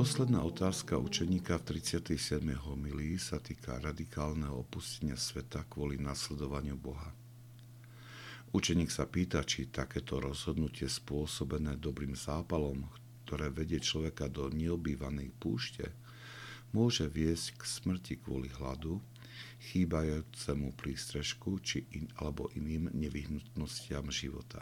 Posledná otázka učeníka v 37. homílii sa týka radikálneho opustenia sveta kvôli nasledovaniu Boha. Učeník sa pýta, či takéto rozhodnutie spôsobené dobrým zápalom, ktoré vedie človeka do neobývanej púšte, môže viesť k smrti kvôli hladu, chýbajúcemu prístrežku alebo iným nevyhnutnostiam života.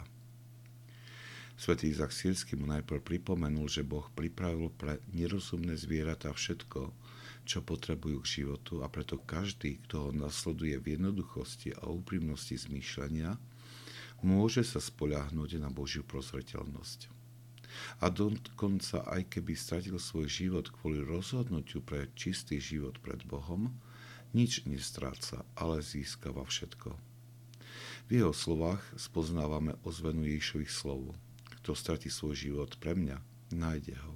Svätý Izák Sýrsky mu najprv pripomenul, že Boh pripravil pre nerozumné zvieratá všetko, čo potrebujú k životu, a preto každý, kto ho nasleduje v jednoduchosti a úprimnosti zmýšľania, môže sa spoľahnúť na Božiu prozreteľnosť. A dokonca aj keby stratil svoj život kvôli rozhodnutiu pre čistý život pred Bohom, nič nestráca, ale získava všetko. V jeho slovách spoznávame ozvenu Ježišových slov: kto stratí svoj život pre mňa, nájde ho.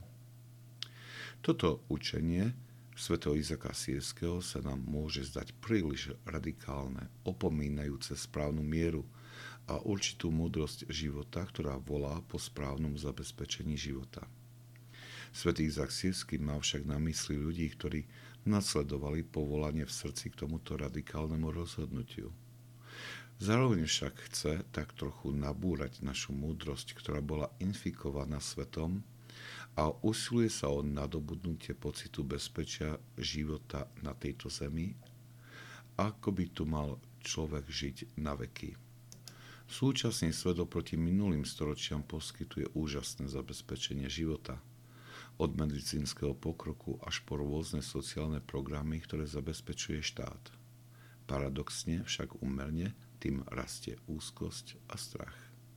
Toto učenie svätého Izáka Sýrskeho sa nám môže zdať príliš radikálne, opomínajúce správnu mieru a určitú múdrosť života, ktorá volá po správnom zabezpečení života. Svätý Izák Sýrsky má však na mysli ľudí, ktorí nasledovali povolanie v srdci k tomuto radikálnemu rozhodnutiu. Zároveň však chce tak trochu nabúrať našu múdrosť, ktorá bola infikovaná svetom, a usiluje sa o nadobudnutie pocitu bezpečia života na tejto zemi, ako by tu mal človek žiť na veky. Súčasný svet oproti minulým storočiam poskytuje úžasné zabezpečenie života, od medicínskeho pokroku až po rôzne sociálne programy, ktoré zabezpečuje štát. Paradoxne, však úmerne, tým rastie úzkosť a strach.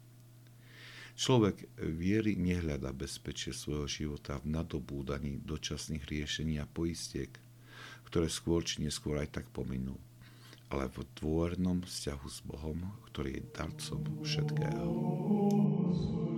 Človek viery nehľadá bezpečie svojho života v nadobúdaní dočasných riešení a poistiek, ktoré skôr či neskôr aj tak pominú, ale v dôvernom vzťahu s Bohom, ktorý je darcom všetkého.